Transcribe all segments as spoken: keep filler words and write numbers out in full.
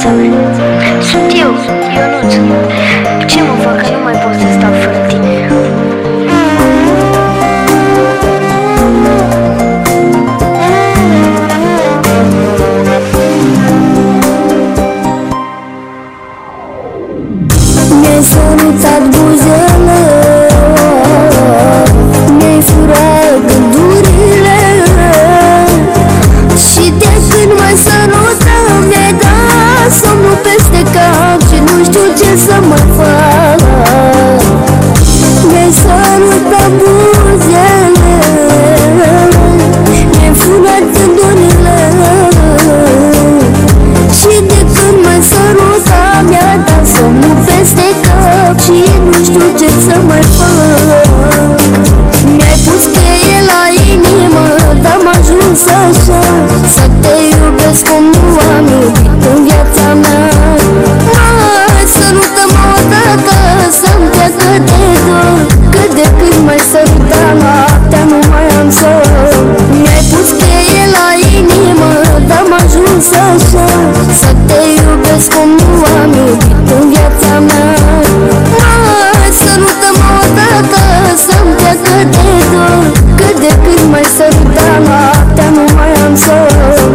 viața mea. Sunt eu, Ionuț. Ce mă fac că nu mai pot să stau fără tine? Mi-ai sărutat buzele, mi-ai furat gândurile, și de când m-ai sărutat mi-ai dat somnul peste cap și nu știu ce să mai fac. Mi-ai sărutat buzele, mi-ai furat gândurile, și de când m-ai sărutat mi-a dat somnul peste cap și nu știu ce să mai fac. Mi-ai pus cheie la inimă, dar m-a ajuns așa să te iubesc cum nu am iubit în viața mea. Mai sărută-mă odată să-mi treacă de dor, că de când m-ai sărutat noaptea nu mai am somn. Mi-ai pus cheie la inimă, dar m-a ajuns așa să te iubesc cum nu am iubit în viața mea. Mai sărută-mă odată să-mi treacă de dor, că de când m-ai sărutat noaptea nu mai am somn.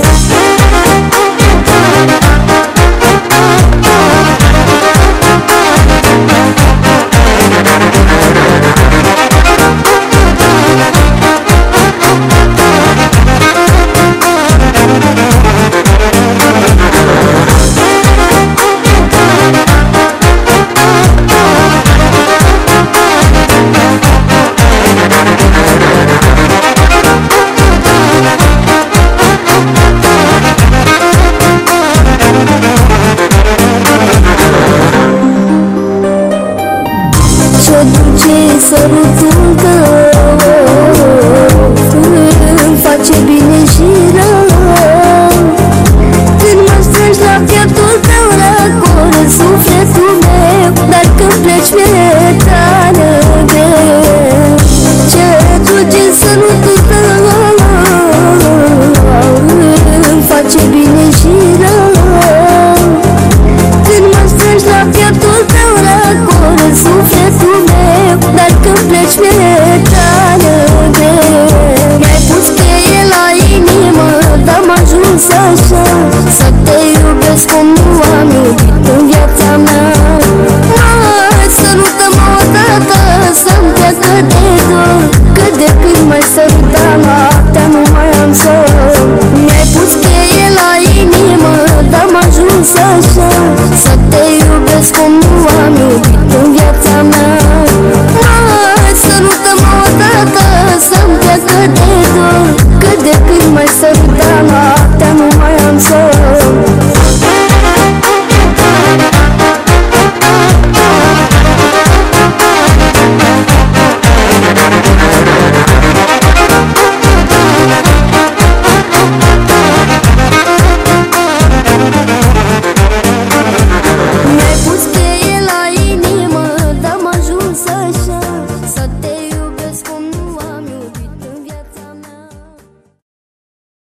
Ce duce sărutul tău, îmi face bine și rău. Când mă strângi la pieptul tău, răcoră sufletul meu, dar când pleci mi-e tare greu. Ce duce sărutul tău, îmi face bine și rău. Când mă strângi la pieptul tău, răcoră sufletul meu, dar când pleci mi-e tare greu. Mi-ai pus cheie la inimă, dar m-a ajuns așa să te iubesc